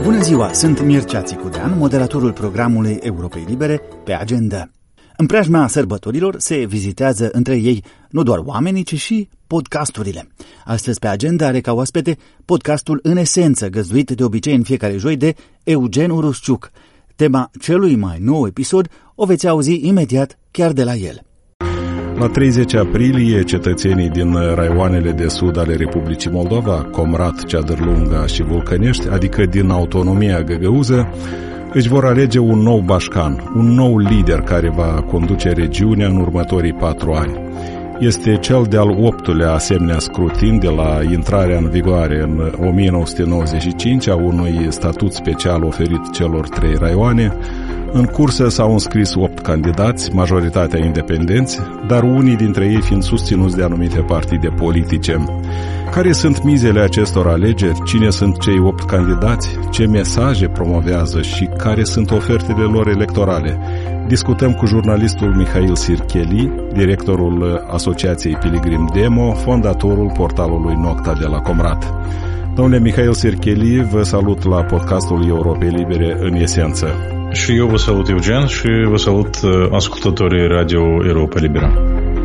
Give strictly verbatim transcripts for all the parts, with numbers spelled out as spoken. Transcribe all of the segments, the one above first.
Bună ziua, sunt Mircea Țicudean, moderatorul programului Europei Libere pe Agenda. În preajma sărbătorilor se vizitează între ei nu doar oamenii, ci și podcasturile. Astăzi pe Agenda are ca oaspete podcastul În Esență, găzduit de obicei în fiecare joi de Eugen Urusciuc. Tema celui mai nou episod o veți auzi imediat chiar de la el. La treizeci aprilie, cetățenii din raioanele de sud ale Republicii Moldova, Comrat, Ceadărlunga și Vulcănești, adică din autonomia găgăuză, își vor alege un nou bașcan, un nou lider care va conduce regiunea în următorii patru ani. Este cel de-al optulea asemenea scrutin de la intrarea în vigoare în o mie nouă sute nouăzeci și cinci a unui statut special oferit celor trei raioane. În cursă s-au înscris opt candidați, majoritatea independenți, dar unii dintre ei fiind susținuți de anumite partide politice. Care sunt mizele acestor alegeri? Cine sunt cei opt candidați? Ce mesaje promovează și care sunt ofertele lor electorale? Discutăm cu jurnalistul Mihail Sircheli, directorul Asociației Pilgrim Demo, fondatorul portalului Nocta de la Comrat. Domnule Mihail Sircheli, vă salut la podcastul Europei Libere În Esență. Și eu vă salut, Eugen, și vă salut ascultătorii Radio Europa Liberă.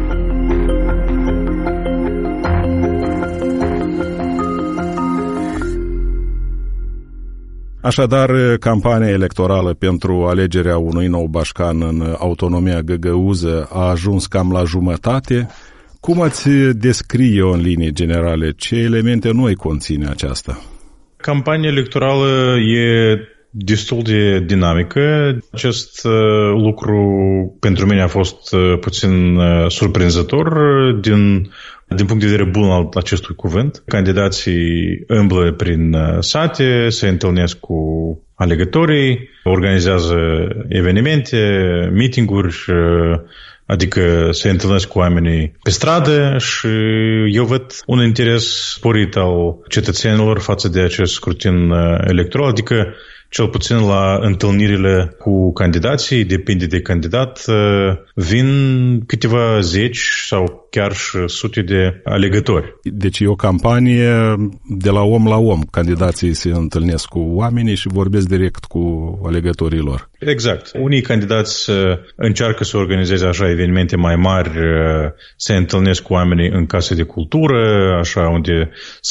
Așadar, campania electorală pentru alegerea unui nou bașcan în autonomia găgăuză a ajuns cam la jumătate. Cum ați descrie în linii generale? Ce elemente noi conține aceasta? Campania electorală e destul de dinamică. Acest uh, lucru pentru mine a fost uh, puțin uh, surprinzător din, din punct de vedere bun al acestui cuvânt. Candidații îmblă prin uh, sate, se întâlnesc cu alegătorii, organizează evenimente, meeting-uri, uh, adică se întâlnesc cu oamenii pe stradă și eu văd un interes sporit al cetățenilor față de acest scrutin uh, electoral, adică cel puțin la întâlnirile cu candidații, depinde de candidat, vin câteva zeci sau chiar și sute de alegători. Deci e o campanie de la om la om. Candidații se întâlnesc cu oamenii și vorbesc direct cu alegătorii lor. Exact. Unii candidați încearcă să organizeze așa evenimente mai mari, se întâlnesc cu oamenii în case de cultură, așa unde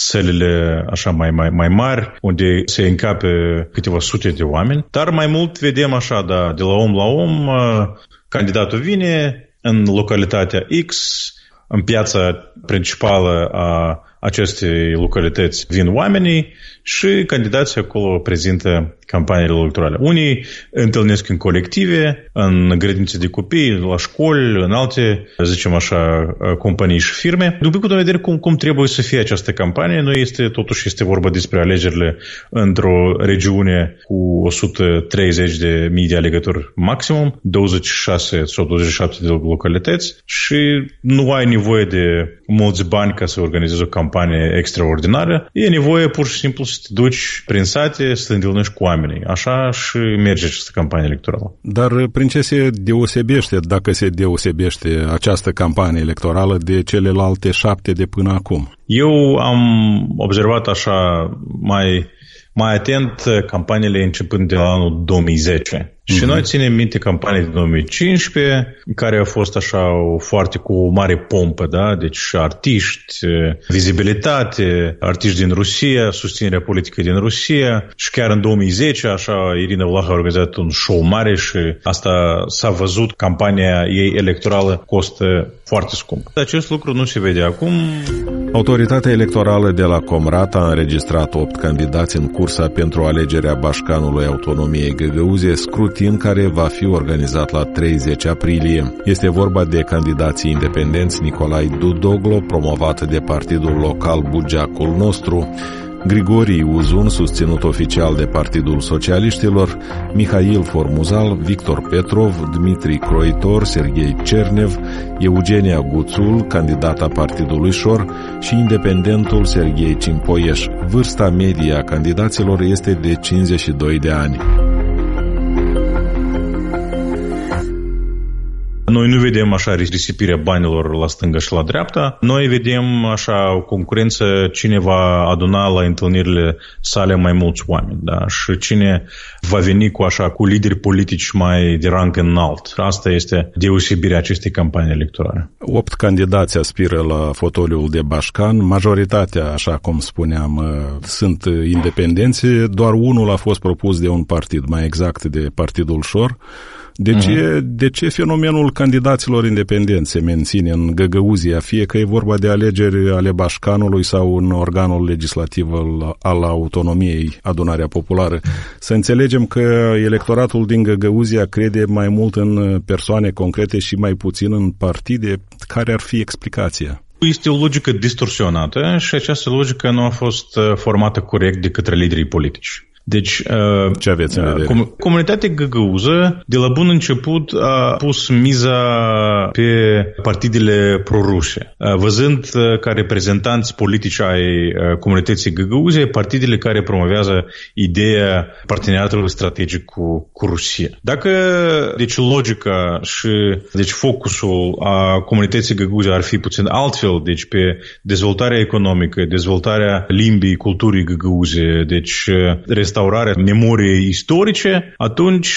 sălile așa mai, mai, mai mari, unde se încape câteva sute de oameni. Dar mai mult vedem așa, da, de la om la om, candidatul vine în localitatea X, în piața principală a acestei localități vin oamenii și candidații acolo prezintă campaniile electorale. Unii întâlnesc în colective, în grădinițe de copii, la școli, în alte, zicem așa, companii și firme. După cum vedere cum, cum trebuie să fie această campanie, noi este, totuși este vorba despre alegerile într-o regiune cu o sută treizeci de mii de alegători maximum, douăzeci și șase sau douăzeci și șapte de localități și nu ai nevoie de mulți bani ca să organizezi o campanie extraordinară. E nevoie pur și simplu să te duci prin sate, să te întâlnești cu oameni. Așa și merge această campanie electorală. Dar prin ce se deosebește, dacă se deosebește această campanie electorală de celelalte șapte de până acum? Eu am observat așa mai, mai atent campaniile începând de la anul două mii zece. Și noi ținem minte campanii din două mii cincisprezece, care a fost așa o, foarte cu o mare pompă, da? Deci artiști, vizibilitate, artiști din Rusia, susținerea politică din Rusia și chiar în două mii zece, așa, Irina Vlah a organizat un show mare și asta s-a văzut, campania ei electorală costă foarte scump. Acest lucru nu se vede acum. Autoritatea electorală de la Comrat a înregistrat opt candidați în cursa pentru alegerea bașcanului autonomiei găgăuze, scrutin care va fi organizat la treizeci aprilie. Este vorba de candidații independenți Nicolae Dudoglo, promovat de partidul local Bugeacul Nostru, Grigori Uzun, susținut oficial de Partidul Socialiștilor, Mihail Formuzal, Victor Petrov, Dmitri Croitor, Serghei Cernev, Eugenia Guțul, candidata Partidului Șor, și independentul Serghei Cimpoieș. Vârsta medie a candidaților este de cincizeci și doi de ani. Noi nu vedem așa risipirea banilor la stânga și la dreapta. Noi vedem așa o concurență cine va aduna la întâlnirile sale mai mulți oameni, da? Și cine va veni cu așa cu lideri politici mai de rang înalt. Asta este deosebirea acestei campanii electorale. Opt candidați aspiră la fotoliul de bașcan. Majoritatea, așa cum spuneam, sunt independenți. Doar unul a fost propus de un partid, mai exact de Partidul Șor. De ce, uh-huh. de ce fenomenul candidaților independenți se menține în Găgăuzia, fie că e vorba de alegeri ale Bașcanului sau în organul legislativ al, al autonomiei, Adunarea Populară? Să înțelegem că electoratul din Găgăuzia crede mai mult în persoane concrete și mai puțin în partide. Care ar fi explicația? Este o logică distorsionată și această logică nu a fost formată corect de către liderii politici. Deci, ce aveți în vedere? Com- comunitatea găgăuză, de la bun început, a pus miza pe partidele proruse, văzând ca reprezentanți politici ai comunității găgăuze partidele care promovează ideea parteneriatului strategic cu, cu Rusia. Dacă, deci, logica și, deci, focusul a comunității găgăuze ar fi puțin altfel, deci, pe dezvoltarea economică, dezvoltarea limbii, culturii găgăuze, deci, restaurarea memoriei istorice, atunci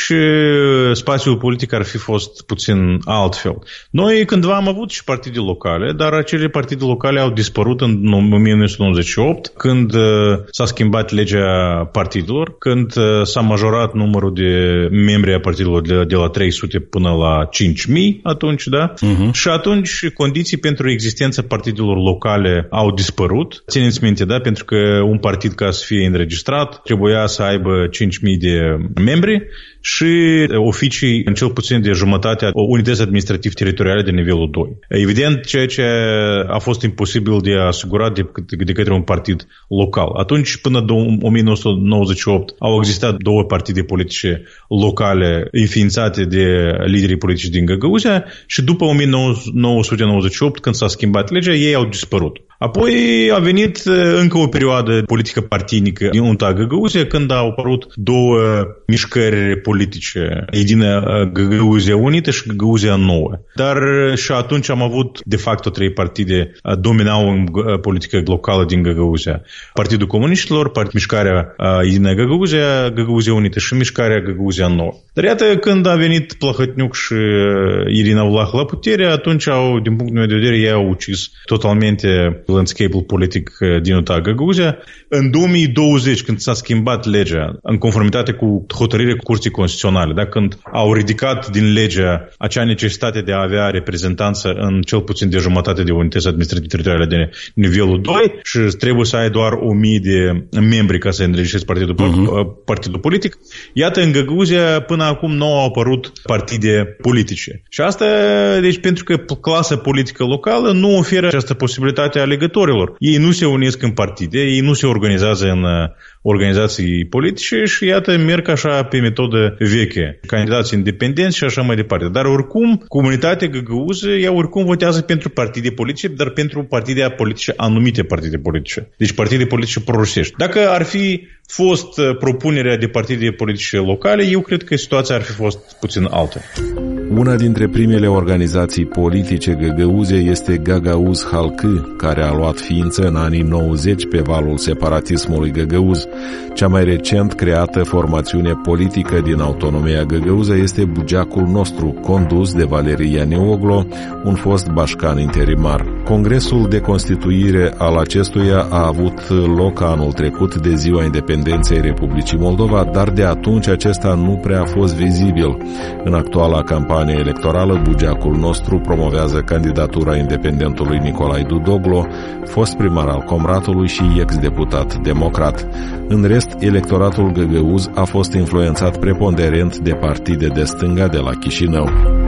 spațiul politic ar fi fost puțin altfel. Noi cândva am avut și partide locale, dar acele partide locale au dispărut în o mie nouă sute nouăzeci și opt, când s-a schimbat legea partidelor, când s-a majorat numărul de membri a partidelor de, de la trei sute până la cinci mii, atunci, da? Uh-huh. Și atunci condiții pentru existența partidelor locale au dispărut. Țineți minte, da? Pentru că un partid, ca să fie înregistrat, trebuia să aibă cinci mii de membri și oficii în cel puțin de jumătate a unități administrativ-teritoriale de nivelul doi. Evident, ceea ce a fost imposibil de asigurat de, de către un partid local. Atunci, până în o mie nouă sute nouăzeci și opt, au existat două partide politice locale înființate de liderii politici din Găgăuzia și după o mie nouă sute nouăzeci și opt, când s-a schimbat legea, ei au dispărut. Apoi a venit încă o perioadă politică partinică din UNTA Găgăuzia, când au apărut două mișcări politice, Edina Găgăuzia Unită și Găgăuzia Nouă. Dar și atunci am avut, de fapt, trei partide dominau în politică locală din Găgăuzia. Partidul Comuniștilor, mișcarea Edina Găgăuzia, Găgăuzia Unită și mișcarea Găgăuzia Nouă. Dar iată, când a venit Plahotniuc și Irina Vlah la putere, atunci, au, din punctul meu de vedere, ei au ucis totalmente landscape-ul politic din UNTA Găgăuzia. În două mii douăzeci, când s-a schimbat legea, în conformitate cu hotărârea Curții Constituționale, da? Când au ridicat din legea acea necesitate de a avea reprezentanță în cel puțin de jumătate de unități administrative-teritoriale de nivelul doi și trebuie să ai doar o mie de membri ca să înregistrezi partidul, uh-huh. partidul politic, iată, în Găgăuzia până acum nu au apărut partide politice. Și asta, deci, pentru că clasa politică locală nu oferă această posibilitate alegătorilor. Ei nu se unesc în partide, ei nu se organizează în organizații politice și iată, merg așa pe metodă veche, candidați independenți și așa mai departe. Dar oricum, comunitatea găgăuză, ea oricum votează pentru partide politice, dar pentru partide politice, anumite partide politice. Deci partide politice prorusești. Dacă ar fi fost propunerea de partide politice locale, eu cred că situația ar fi fost puțin altă. Una dintre primele organizații politice găgăuze este Gagauz Halkı, care a luat ființă în anii nouăzeci pe valul separatismului găgăuz. Cea mai recent creată formațiune politică din autonomia găgăuză este Bugeacul Nostru, condus de Valerii Ianioglo, un fost bașcan interimar. Congresul de constituire al acestuia a avut loc anul trecut de ziua independenței Republicii Moldova, dar de atunci acesta nu prea a fost vizibil. În actuala campanie electorală, Bugeacul Nostru promovează candidatura independentului Nicolae Dudoglo, fost primar al Comratului și ex-deputat democrat. În rest, electoratul găgăuz a fost influențat preponderent de partide de stânga de la Chișinău.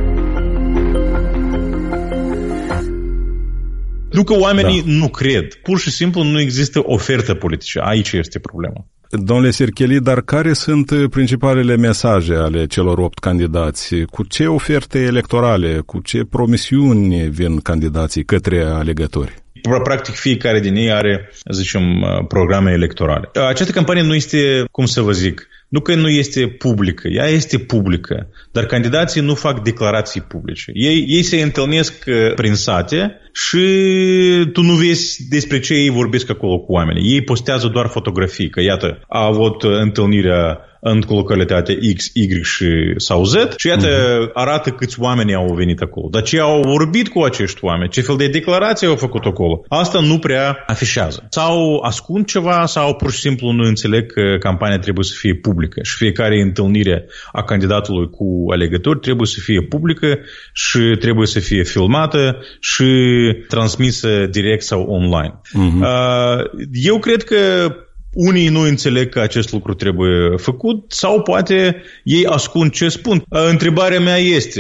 Nu că oamenii da. nu cred. Pur și simplu nu există ofertă politică. Aici este problema. Domnule Sircheli, dar care sunt principalele mesaje ale celor opt candidați? Cu ce oferte electorale, cu ce promisiuni vin candidații către alegători? Practic fiecare din ei are, zicem, programe electorale. Această campanie nu este, cum să vă zic, Nu că nu este publică, ea este publică, dar candidații nu fac declarații publice. Ei, ei se întâlnesc prin sate și tu nu vezi despre ce ei vorbesc acolo cu oamenii. Ei postează doar fotografii, că iată, a avut întâlnirea în localitatea X, Y și, sau Z și iată uh-huh. arată câți oameni au venit acolo. Dar ce au vorbit cu acești oameni, ce fel de declarații au făcut acolo, asta nu prea afișează. Sau ascund ceva sau pur și simplu nu înțeleg că campania trebuie să fie publică și fiecare întâlnire a candidatului cu alegători trebuie să fie publică și trebuie să fie filmată și transmisă direct sau online. Uh-huh. Eu cred că unii nu înțeleg că acest lucru trebuie făcut sau poate ei ascund ce spun. Întrebarea mea este,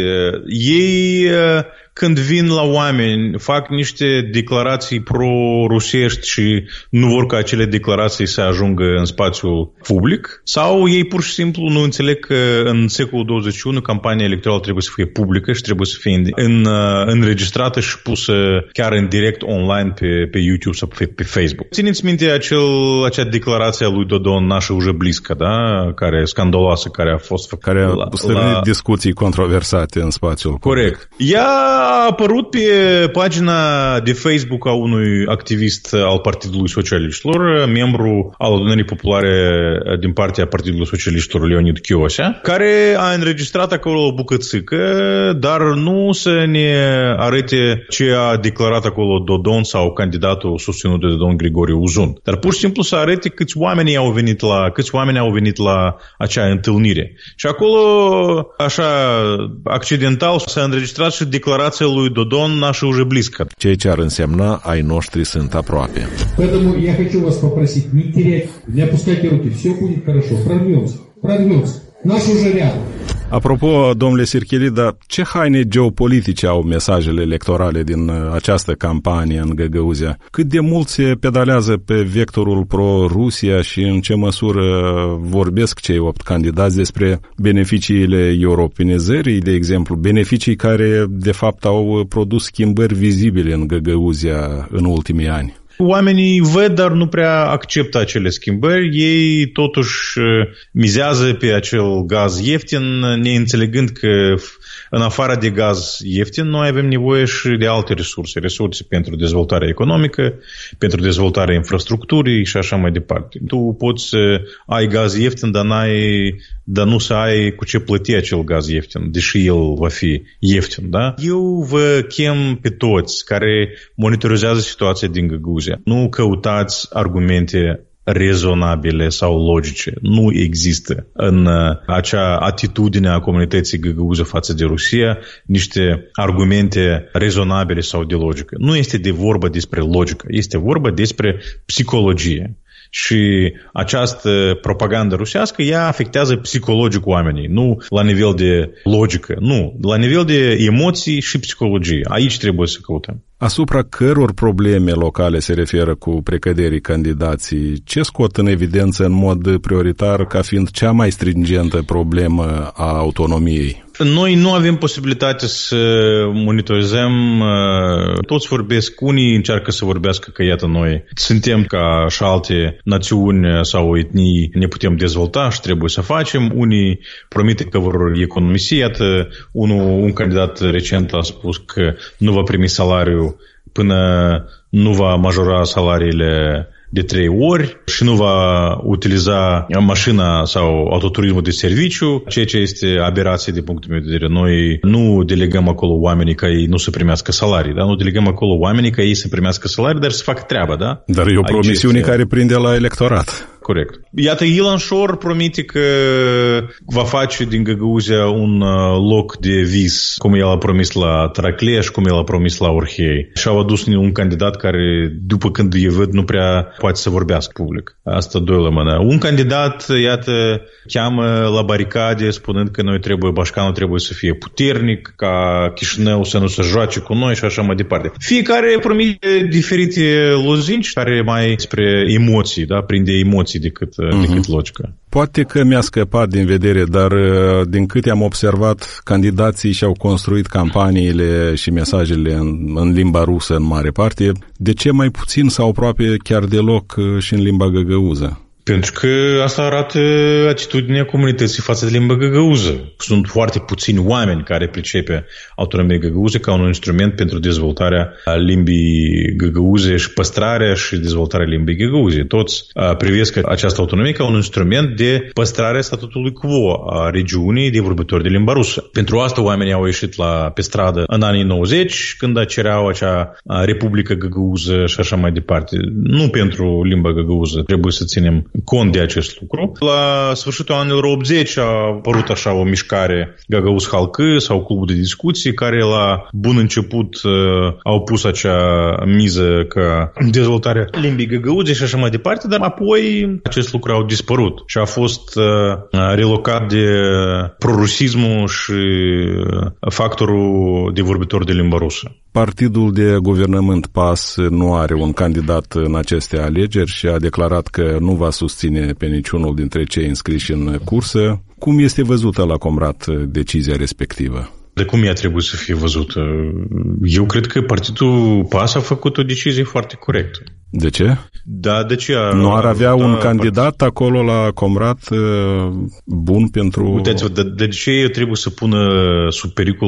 ei când vin la oameni fac niște declarații pro-rusești și nu vor ca acele declarații să ajungă în spațiul public sau ei pur și simplu nu înțeleg că în secolul douăzeci și unu campania electorală trebuie să fie publică și trebuie să fie în, înregistrată și pusă chiar în direct online pe, pe YouTube sau pe, pe Facebook. Țineți minte acel, acea declarație a lui Dodon, nașa уже близко, da? Care e scandaloasă, care a fost făcută. Care a stârnit la... discuții controversate în spațiul Corect. public. Ea a apărut pe pagina de Facebook a unui activist al Partidului Socialiștilor, membru al Adunării Populare din partea Partidului Socialiștilor, Leonid Chiosea, care a înregistrat acolo o bucățică, dar nu să ne arate ce a declarat acolo Dodon sau candidatul susținut de Dodon Grigoriu Uzun. Dar pur și simplu să arate câți oameni au venit la, câți oameni au venit la acea întâlnire. Și acolo, așa, accidental, s-a înregistrat și declarația lui Dodon, nașa уже близко. Ceea ce ar însemna ai noștri sunt aproape. Поэтому я хочу вас попросить не терять, не опускайте руки, все будет хорошо, прорвемся, прорвемся, наш уже рядом. Apropo, domnule Sirchilida, ce haine geopolitice au mesajele electorale din această campanie în Găgăuzia? Cât de mult se pedalează pe vectorul pro-Rusia și în ce măsură vorbesc cei opt candidați despre beneficiile europenizării, de exemplu, beneficii care de fapt au produs schimbări vizibile în Găgăuzia în ultimii ani? Oamenii văd, dar nu prea acceptă acele schimbări. Ei totuși mizează pe acel gaz ieftin, neînțelegând că în afară de gaz ieftin, noi avem nevoie și de alte resurse. Resurse pentru dezvoltarea economică, pentru dezvoltarea infrastructurii și așa mai departe. Tu poți să ai gaz ieftin, dar, n-ai, dar nu să ai cu ce plăti acel gaz ieftin, deși el va fi ieftin. Da? Eu vă chem pe toți care monitorizează situația din Găgăuzia. Nu căutați argumente rezonabile sau logice. Nu există în acea atitudine a comunității Găgăuză față de Rusia niște argumente rezonabile sau de logică. Nu este de vorba despre logică, este vorba despre psihologie. Și această propagandă rusească, ea afectează psihologic oamenii, nu la nivel de logică, nu, la nivel de emoții și psihologie. Aici trebuie să căutăm. Asupra căror probleme locale se referă cu precăderii candidații? Ce scot în evidență în mod prioritar ca fiind cea mai stringentă problemă a autonomiei? Noi nu avem posibilitate să monitorizăm, toți vorbesc, unii încearcă să vorbească că iată noi suntem ca și alte națiuni sau etnii, ne putem dezvolta și trebuie să facem, unii promite că vor economisi, iată unul, un candidat recent a spus că nu va primi salariu până nu va majora salariile de trei ori și nu va utiliza mașina sau autoturismul de serviciu, ceea ce este aberație de punctul meu de vedere. Noi nu delegăm acolo oamenii ca ei nu să primească salarii, da? Nu delegăm acolo oamenii ca ei să primească salarii, dar să facă treaba, da? Dar e o promisiune este... care prinde la electorat. Corect. Iată, Ilan Șor promite că va face din Găgăuzia un loc de vis, cum el a promis la Tracleș, cum el a promis la Orhei. Și au adus un candidat care, după când îi văd, nu prea poate să vorbească public. Asta doi la mână. Un candidat, iată, cheamă la baricade, spunând că noi trebuie, Bașcanul trebuie să fie puternic, ca Chișinău să nu se joace cu noi și așa mai departe. Fiecare promite diferite lozinci care mai spre emoții, da, prinde emoții decât, uh-huh. decât logică. Poate că mi-a scăpat din vedere, dar din câte am observat, candidații și-au construit campaniile și mesajele în, în limba rusă în mare parte. De ce mai puțin sau aproape chiar deloc și în limba găgăuză? Pentru că asta arată atitudinea comunității față de limba găgăuză. Sunt foarte puțini oameni care pricepe autonomia găgăuză ca un instrument pentru dezvoltarea limbii găgăuze și păstrarea și dezvoltarea limbii găgăuze. Toți privesc această autonomie ca un instrument de păstrare a statutului quo a regiunii de vorbitori de limba rusă. Pentru asta oamenii au ieșit la, pe stradă în anii nouăzeci, când cereau acea Republică Găgăuză și așa mai departe. Nu pentru limba găgăuză, trebuie să ținem cont de acest lucru. La sfârșitul anilor optzeci a apărut așa o mișcare Găgăuz Halkı sau clubul de discuții, care la bun început uh, au pus acea miză ca dezvoltarea limbii găgăuze și așa mai departe, dar apoi acest lucru a dispărut și a fost uh, relocat de prorusismul și factorul de vorbitor de limba rusă. Partidul de guvernământ P A S nu are un candidat în aceste alegeri și a declarat că nu va susține pe niciunul dintre cei înscriși în cursă. Cum este văzută la Comrat decizia respectivă? De cum ea trebuie să fie văzută? Eu cred că partidul P A S a făcut o decizie foarte corectă. De ce? Da, de ce? A, nu ar avea da, un candidat part... acolo la Comrat bun pentru... Uitați-vă, de, de ce eu trebuie să pună sub pericol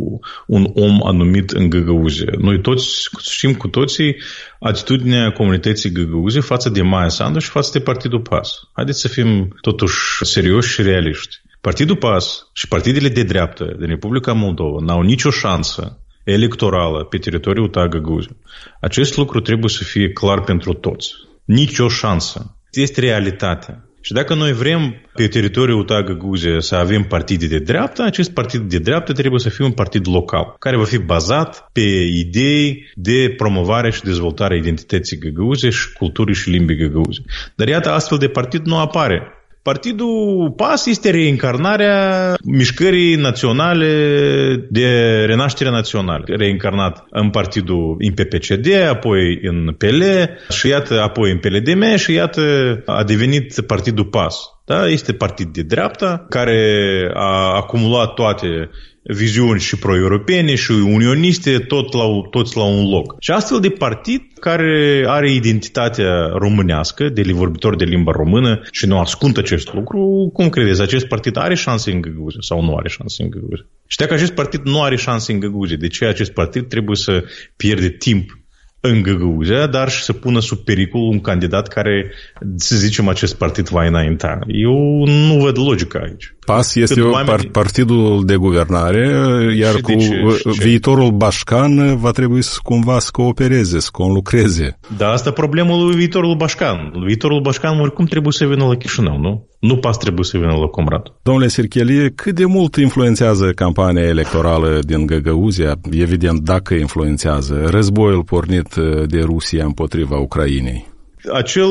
un om anumit în găgăuze? Noi toți știm cu toții atitudinea comunității găgăuze față de Maia Sandu și față de partidul P A S. Haideți să fim totuși serioși și realiști. Partidul P A S și partidele de dreaptă din Republica Moldova n-au nicio șansă electorală pe teritoriul U T A Găgăuze. Acest lucru trebuie să fie clar pentru toți. Nicio șansă. Este realitatea. Și dacă noi vrem pe teritoriul U T A Găgăuze să avem partide de dreaptă, acest partid de dreaptă trebuie să fie un partid local, care va fi bazat pe idei de promovare și dezvoltare a identității găgăuze și culturii și limbii găgăuze. Dar iată, astfel de partid nu apare. Partidul P A S este reîncarnarea mișcării naționale de renaștere națională. Reîncarnat în partidul în P P C D, apoi în P L și iată apoi în P L D M și iată a devenit partidul P A S. Da? Este partid de dreapta care a acumulat toate viziuni și pro-europene și unioniste, tot la, toți la un loc. Și astfel de partid care are identitatea românească, de vorbitor de limba română și nu ascunde acest lucru, cum credeți? Acest partid are șanse în Găgăuze sau nu are șanse în Găgăuze? Și dacă acest partid nu are șanse în Găgăuze, de ce acest partid trebuie să pierde timp în Găgăuzea, dar și să pună sub pericol un candidat care, să zicem, acest partid va înainta? Eu nu văd logica aici. P A S este oamenii... partidul de guvernare, iar cu ce, viitorul Bașcan va trebui să cumva să coopereze, să conlucreze. Da, asta problemul lui viitorul Bașcan. Viitorul Bașcan oricum trebuie să vină la Chișinău, nu? Nu P A S trebuie să vină la Comrat. Domnule Sirchelie, cât de mult influențează campania electorală din Găgăuzia? Evident, dacă influențează, războiul pornit de Rusia împotriva Ucrainei. Acel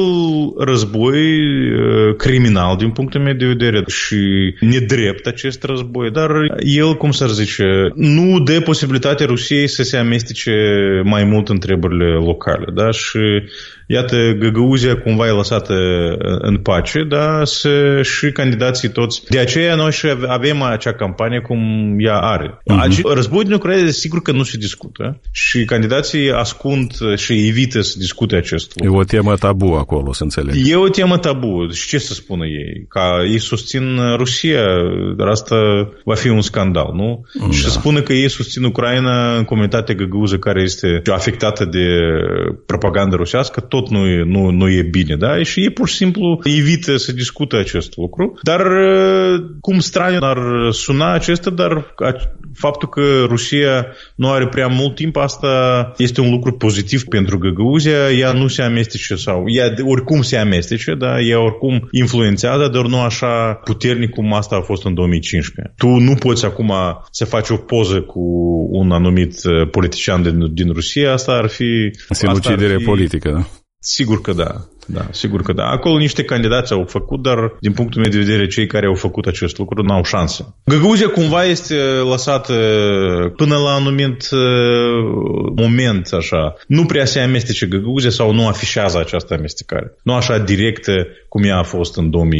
război uh, criminal din punctul meu de vedere și nedrept acest război, dar el, cum s-ar zice, nu dă posibilitatea Rusiei să se amestece mai mult în treburile locale, da? Și iată, Găgăuzia cumva e lăsată în pace, da? Să, și candidații toți. De aceea noi și avem acea campanie cum ea are. Uh-huh. Războiul din Ucraina, sigur că nu se discută și candidații ascund și evită să discute acest lucru. E o temă tabu acolo, să înțeleg. E o temă tabu. Și ce să spună ei? Ca ei susțin Rusia, dar asta va fi un scandal, nu? Da. Și să spună că ei susțin Ucraina în comunitatea găgăuză care este afectată de propaganda rusească, tot nu e, nu, nu e bine, da? Și ei pur și simplu evită să discute acest lucru. Dar cum straniu ar suna acesta, dar faptul că Rusia nu are prea mult timp, asta este un lucru pozitiv pentru Găgăuzia. Ea nu se amestece sau ea oricum se amestece, da? Ea oricum influențează, dar nu așa puternic cum asta a fost în două mii cincisprezece. Tu nu poți acum să faci o poză cu un anumit politician din, din Rusia, asta ar fi... Sinucidere fi... politică, da? Sigur că da. Da, sigur că da. Acolo niște candidați au făcut, dar din punctul meu de vedere cei care au făcut acest lucru n-au șanse. Găgăuzia cumva este lăsată până la un anumit moment, așa. Nu prea se amestece Găgăuzia sau nu afișează această amestecare. Nu așa directă cum ea a fost în două mii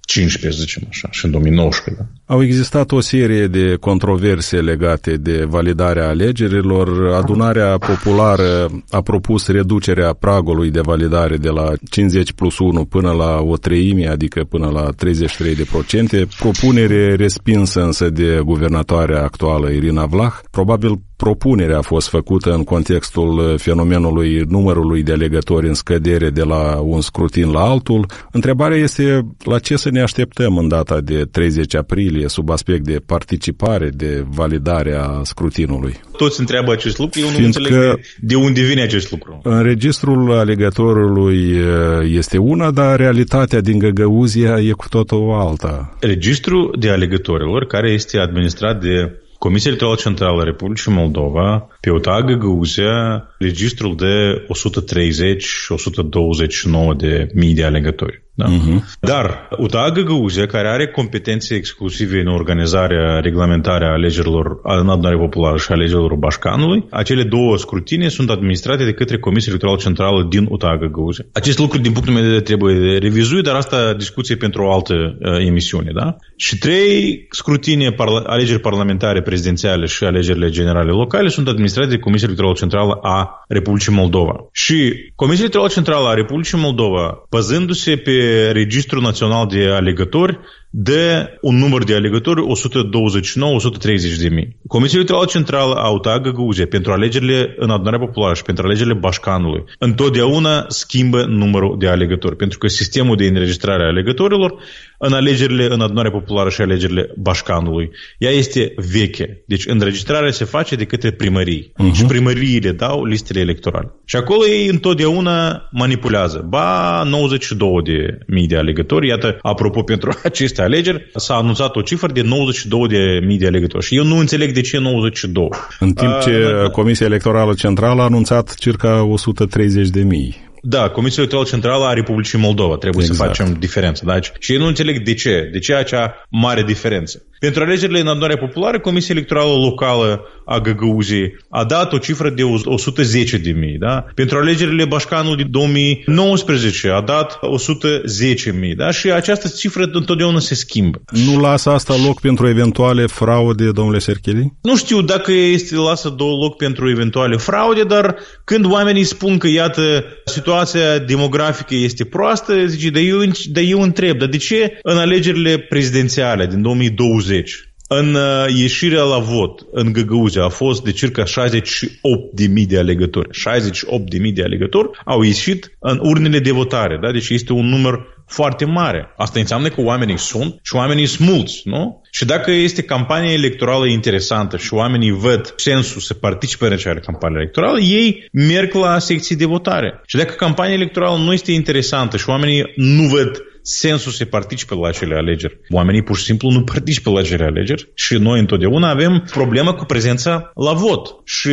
cincisprezece, să zicem așa, și în două mii nouăsprezece. Da. Au existat o serie de controverse legate de validarea alegerilor. Adunarea populară a propus reducerea pragului de validare de la cincizeci plus unu până la o treime, adică până la treizeci și trei de procente. Propunere respinsă însă de guvernatoarea actuală Irina Vlah. Probabil propunerea a fost făcută în contextul fenomenului numărului de alegători în scădere de la un scrutin la altul. Întrebarea este la ce să ne așteptăm în data de treizeci aprilie sub aspect de participare, de validare a scrutinului. Toți întreabă acest lucru, eu nu înțeleg de, de unde vine acest lucru. În registrul alegătorului este una, dar realitatea din Găgăuzia e cu totul alta. Registrul de alegătorilor, care este administrat de Comisia Electorală Centrală a Republicii Moldova, pe U T A Găgăuzia, registrul de o sută treizeci - o sută douăzeci și nouă de mii de alegători. Da? Uh-huh. Dar U T A Găgăuzia, care are competențe exclusive în organizarea, reglementarea alegerilor în adunare populară și alegerilor Bașcanului, acele două scrutine sunt administrate de către Comisia Electorală Centrală din U T A Găgăuzia. Acest lucru, din punctul meu de vedere, trebuie revizuit, dar asta discuție pentru o altă uh, emisiune. Da? Și trei scrutine, parla- alegeri parlamentare, prezidențiale și alegerile generale locale sunt administrate de Comisia Electorală Centrală a Republicii Moldova. Și Comisia Electorală Centrală a Republicii Moldova, bazându-se pe Registrul Național de Alegători, de un număr de alegători o sută douăzeci și nouă - o sută treizeci de mii. Comisia Electorală Centrală a U T A Găgăuzia, pentru alegerile în adunarea populară și pentru alegerile Bașcanului, întotdeauna schimbă numărul de alegători, pentru că sistemul de înregistrare a alegătorilor în alegerile în adunarea populară și alegerile Bașcanului, ea este veche. Deci înregistrarea se face de către primării. Uh-huh. Și primăriile dau listele electorale. Și acolo ei întotdeauna manipulează. Ba nouăzeci și două de mii de alegători. Iată, apropo, pentru aceste alegeri s-a anunțat o cifră de nouăzeci și două de mii de alegători. Și eu nu înțeleg de ce nouăzeci și doi. În timp ce uh, Comisia Electorală Centrală a anunțat circa o sută treizeci de mii. Da, Comisia Electorală Centrală a Republicii Moldova. Trebuie exact. Să facem diferență. Da? Și eu nu înțeleg de ce. De ce acea mare diferență. Pentru alegerile în adunarea populară, Comisia Electorală Locală a Găgăuziei a dat o cifră de o sută zece de mii. Da? Pentru alegerile Bașcanului din două mii nouăsprezece a dat o sută zece mii. Da? Și această cifră întotdeauna se schimbă. Nu lasă asta loc pentru eventuale fraude, domnule Sercheli? Nu știu dacă este lasă loc pentru eventuale fraude, dar când oamenii spun că, iată, situația demografică este proastă, zice, dar eu, dar eu întreb, dar de ce în alegerile prezidențiale din două mii douăzeci în uh, ieșirea la vot în Găgăuzia a fost de circa șaizeci și opt de mii de alegători. șaizeci și opt de mii de alegători au ieșit în urnele de votare, da? Deci este un număr foarte mare. Asta înseamnă că oamenii sunt și oamenii sunt mulți, nu? Și dacă este campania electorală interesantă și oamenii văd sensul să participe în acea campanie electorală, ei merg la secții de votare. Și dacă campania electorală nu este interesantă și oamenii nu văd sensul să participe la acele alegeri, oamenii pur și simplu nu participă la acele alegeri și noi întotdeauna avem problemă cu prezența la vot. Și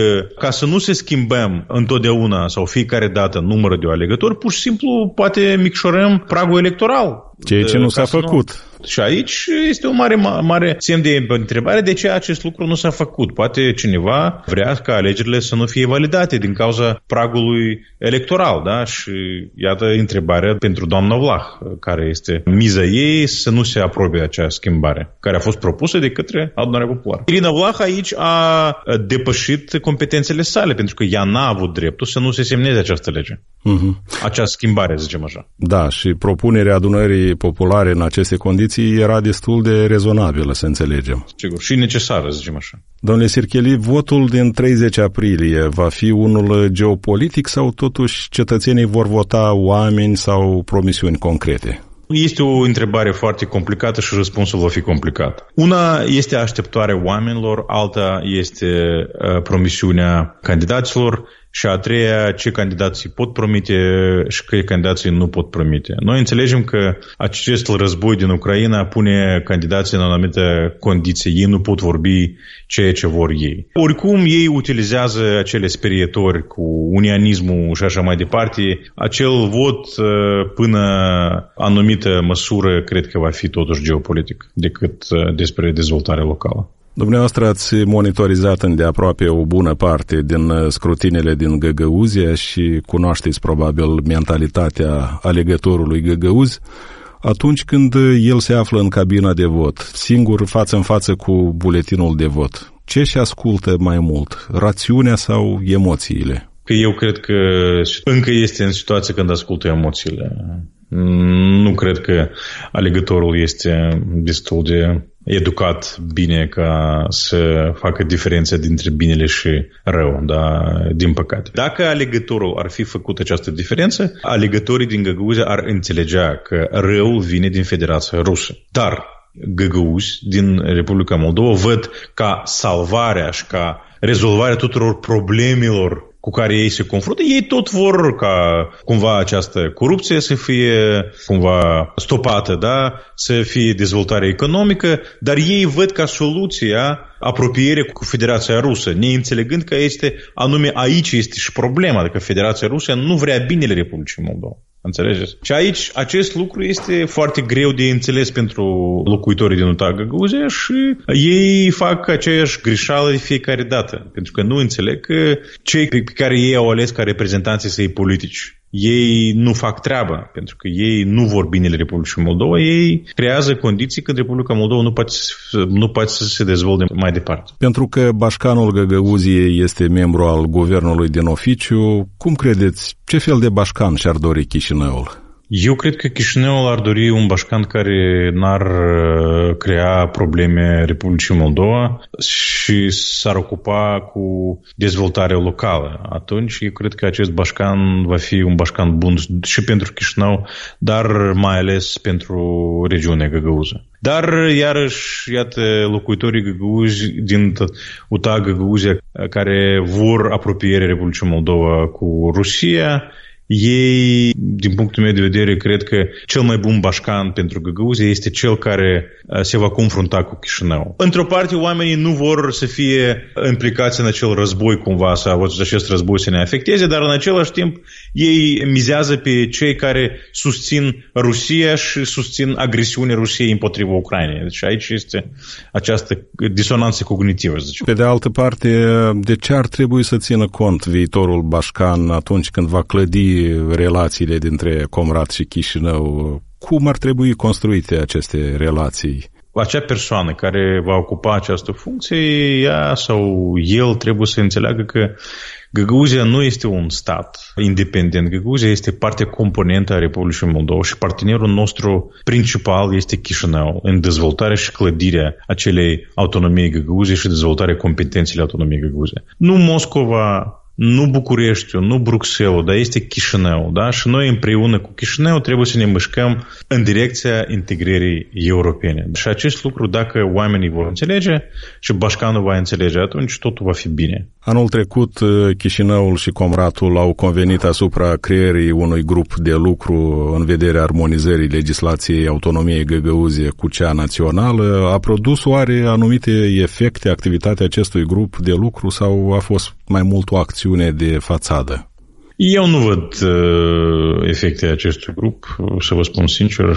ca să nu se schimbăm întotdeauna sau fiecare dată numărul de alegători, pur și simplu poate micșorăm pragul electoral. Ceea ce nu s-a făcut. Nu... Și aici este o mare, mare semn de întrebare de ce acest lucru nu s-a făcut. Poate cineva vrea ca alegerile să nu fie validate din cauza pragului electoral, da? Și iată întrebarea pentru doamna Vlah, care este miza ei să nu se aprobe acea schimbare, care a fost propusă de către adunarea populară. Irina Vlah aici a depășit competențele sale, pentru că ea n-a avut dreptul să nu se semneze această lege. Uh-huh. Acea schimbare, zicem așa. Da, și propunerea adunării populare în aceste condiții era destul de rezonabilă, să înțelegem. Sigur, și necesară, zicem așa. Domnule Sercheli, votul din treizeci aprilie va fi unul geopolitic sau totuși cetățenii vor vota oameni sau promisiuni concrete? Este o întrebare foarte complicată și răspunsul va fi complicat. Una este așteptarea oamenilor, alta este uh, promisiunea candidaților și a treia, ce candidații pot promite și ce candidații nu pot promite. Noi înțelegem că acest război din Ucraina pune candidații în anumite condiții. Ei nu pot vorbi ceea ce vor ei. Oricum, ei utilizează acele sperietori cu unianismul și așa mai departe. Acel vot, până anumită măsură, cred că va fi totuși geopolitic decât despre dezvoltare locală. Dumneavoastră ați monitorizat îndeaproape o bună parte din scrutinele din Găgăuzia și cunoașteți probabil mentalitatea alegătorului găgăuz. Atunci când el se află în cabina de vot, singur față în față cu buletinul de vot, ce și ascultă mai mult, rațiunea sau emoțiile? Că eu cred că încă este în situație când ascultă emoțiile. Nu cred că alegătorul este destul de educat bine ca să facă diferența dintre binele și rău, da, din păcate. Dacă alegătorul ar fi făcut această diferență, alegătorii din Găgăuzia ar înțelegea că răul vine din Federația Rusă. Dar găgăuzi din Republica Moldova văd ca salvarea și ca rezolvarea tuturor problemelor cu care ei se confruntă, ei tot vor ca cumva această corupție să fie cumva stopată, da? Să fie dezvoltare economică, dar ei văd ca soluția apropiere cu Federația Rusă, neînțelegând că este anume aici este și problema, că Federația Rusă nu vrea binele Republicii Moldova. Înțelegeți? Și aici acest lucru este foarte greu de înțeles pentru locuitorii din Utaga Găgăuzia și ei fac aceeași greșeală de fiecare dată, pentru că nu înțeleg că cei pe care ei au ales ca reprezentanții săi politici, ei nu fac treaba, pentru că ei nu vor binele Republicii Moldova, ei creează condiții când Republica Moldova nu poate, nu poate să se dezvolte mai departe. Pentru că Bașcanul Găgăuziei este membru al guvernului din oficiu, cum credeți, ce fel de bașcan și-ar dori Chișinăul? Eu cred că Chișinăul ar dori un bașcan care n-ar crea probleme Republicii Moldova și s-ar ocupa cu dezvoltarea locală. Atunci eu cred că acest bașcan va fi un bașcan bun și pentru Chișinău, dar mai ales pentru regiunea Găgăuză. Dar, iarăși, iată, locuitorii Găgăuzi din Utaga Găgăuzia care vor apropierea Republicii Moldova cu Rusia, ei, din punctul meu de vedere, cred că cel mai bun bașcan pentru Găgăuzia este cel care se va confrunta cu Chișinău. Într-o parte, oamenii nu vor să fie implicați în acel război cumva, să acest război să ne afecteze, dar în același timp ei mizează pe cei care susțin Rusia și susțin agresiunea Rusiei împotriva Ucrainei. Deci aici este această disonanță cognitivă, zice. Pe de altă parte, de ce ar trebui să țină cont viitorul bașcan atunci când va clădi relațiile dintre Comrat și Chișinău? Cum ar trebui construite aceste relații? Acea persoană care va ocupa această funcție, ea sau el trebuie să înțeleagă că Găgăuzia nu este un stat independent. Găgăuzia este parte componentă a Republicii Moldova și partenerul nostru principal este Chișinău în dezvoltarea și clădirea acelei autonomiei Găgăuziei și dezvoltarea competențelor autonomiei Găgăuziei. Nu Moscova, nu Bucureștiul, nu Bruxelles, dar este Chișinău, da? Și noi împreună cu Chișinău trebuie să ne mișcăm în direcția integrării europene. Și acest lucru, dacă oamenii vor înțelege și bașcanul va înțelege, atunci totul va fi bine. Anul trecut, Chișinăul și Comratul au convenit asupra creării unui grup de lucru în vederea armonizării legislației autonomiei Găgăuzie cu cea națională. A produs oare anumite efecte activitatea acestui grup de lucru sau a fost mai mult o acțiune de fațadă? Eu nu văd uh, efectele acestui grup, să vă spun sincer.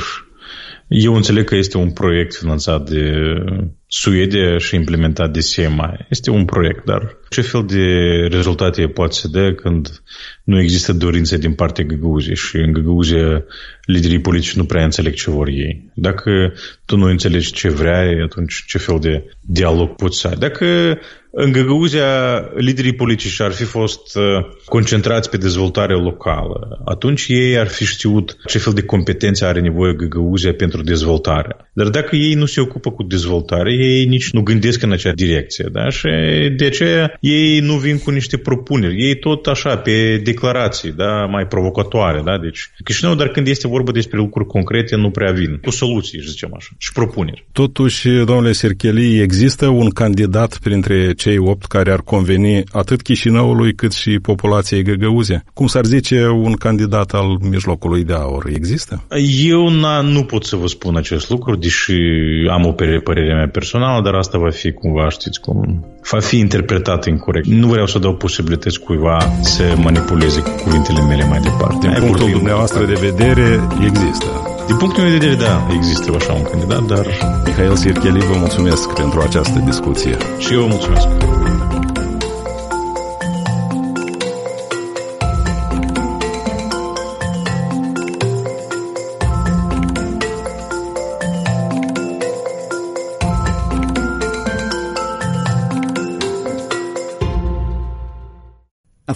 Eu înțeleg că este un proiect finanțat de Suedia și implementat de S E M A. Este un proiect, dar ce fel de rezultate poate să dea când nu există dorințe din partea Găgăuziei și în Găgăuzia liderii politici nu prea înțeleg ce vor ei. Dacă tu nu înțelegi ce vrea, atunci ce fel de dialog poți să ai? Dacă în Găgăuzia liderii politici ar fi fost concentrați pe dezvoltarea locală, atunci ei ar fi știut ce fel de competențe are nevoie Găgăuzia pentru dezvoltare. Dar dacă ei nu se ocupă cu dezvoltare, ei nici nu gândesc în acea direcție, da? Și de aceea ei nu vin cu niște propuneri. Ei tot așa, pe declarații, da? Mai provocatoare, da? Deci Chișinău, dar când este vorba despre lucruri concrete, nu prea vin. Cu soluții, zicem așa, și propuneri. Totuși, domnule Sircheli, există un candidat printre cei opt care ar conveni atât Chișinăului cât și populației Găgăuzia? Cum s-ar zice, un candidat al mijlocului de aur? Există? Eu nu pot să vă spun acest lucru, deși am o părere mea personală, dar asta va fi cumva, știți cum, va fi interpretat incorect. Nu vreau să dau posibilități cuiva să manipuleze cuvintele mele mai departe. Din punctul dumneavoastră de vedere, există. Din punctul meu de vedere, da, există așa un candidat, dar... Mihail Sircheli, vă mulțumesc pentru această discuție. Și eu vă mulțumesc.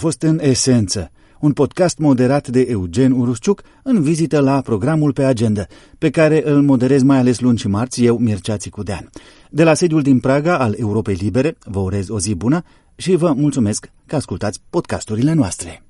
fost În Esență, un podcast moderat de Eugen Urusciuc în vizită la programul Pe Agenda, pe care îl moderez mai ales luni și marți eu, Mircea Țicudean. De la sediul din Praga al Europei Libere, vă urez o zi bună și vă mulțumesc că ascultați podcasturile noastre.